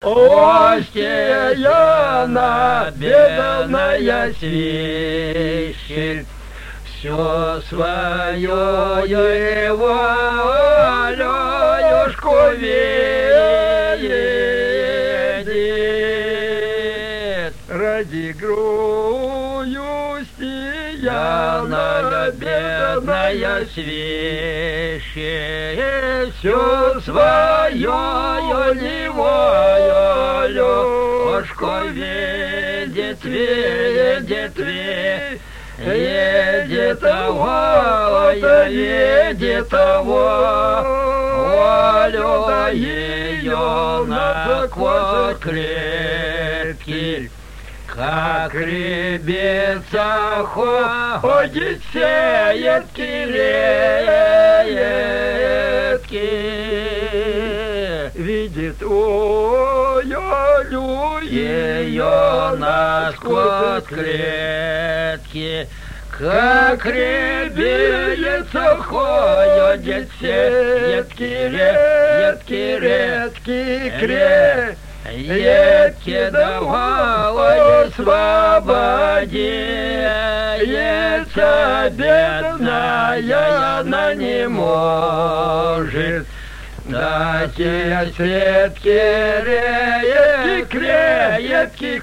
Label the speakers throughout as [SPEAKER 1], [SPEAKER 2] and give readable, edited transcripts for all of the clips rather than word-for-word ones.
[SPEAKER 1] Остеяна, бедная свищель, все свое волюшку видит. Ради грустияна, бедная свищель, все свое волюшку видит, видит, видит. Едет того, едет того, волю ее на закон крепкий, как ребеца ходит, сеет редкий. Видит ее на скот клетки, как ребеца ходит, сетки, редкий крек. Едки давало свободиться, бедная она не может. Дать ей светки, редкий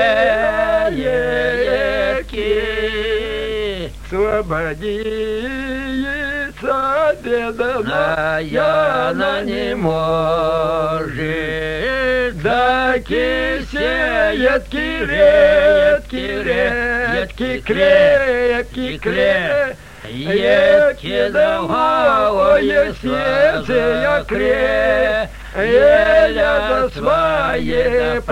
[SPEAKER 1] крепкий. Освободиться, бедная она не может. Даки сеятки, редкий крепкий. Едки давало сердце еля свои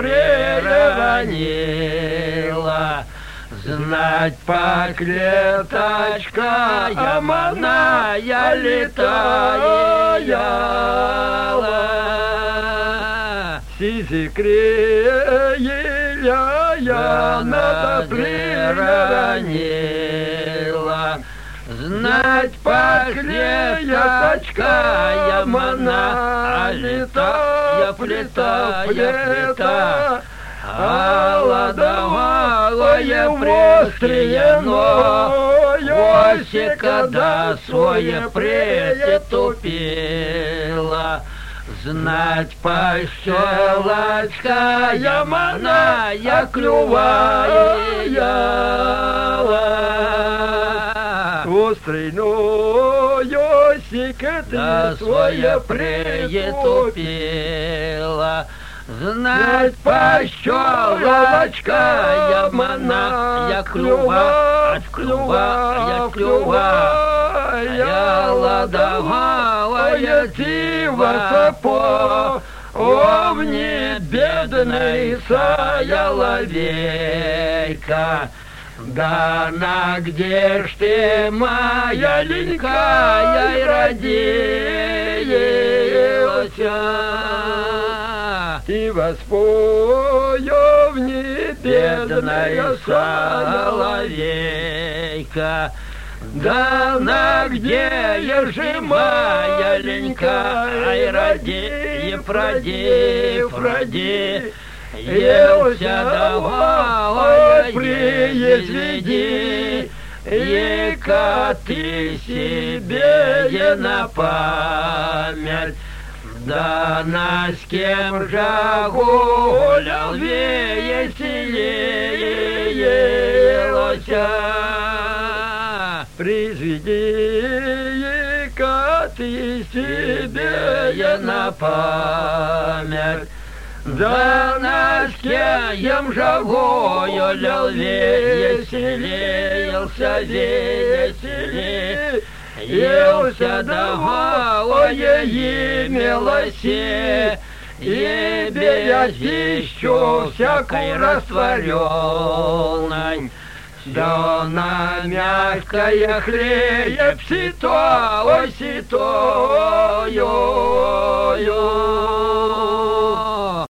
[SPEAKER 1] приронила. Знать поклеточка яманая летала. Сизи крея я надо приронила. Знать поклеточка ямана, летая плета, а ладовалое острие носик, когда свое притупила. Знать пощелочка ямана, я клювая. Острый носик, ты свое притупила. Знать пощелочка ямана, я клювая, ладовалая дива по овне бедной соловейка. Да на где ж ты, моя ленькая, родилась? И воспою в ней бедная соловейка. Да на где же моя ленькая, проди, елся давай, призведи, ека ты себе на память. Да на с кем же гулял веселился. Призведи, ека ты себе на память. Да на с кем же гулял веселился, елся давалое имелося, и без еще всякой растворенной. Да на мягкое хлеб ситою.